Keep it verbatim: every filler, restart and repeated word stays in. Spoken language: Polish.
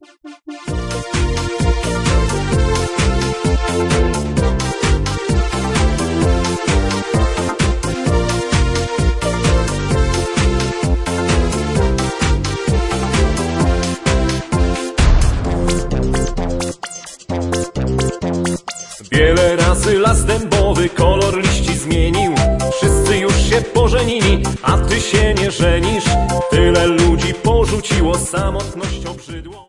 Wiele razy las dębowy kolor liści zmienił. Wszyscy już się pożenili, a ty się nie żenisz. Tyle ludzi porzuciło samotnością brzydę.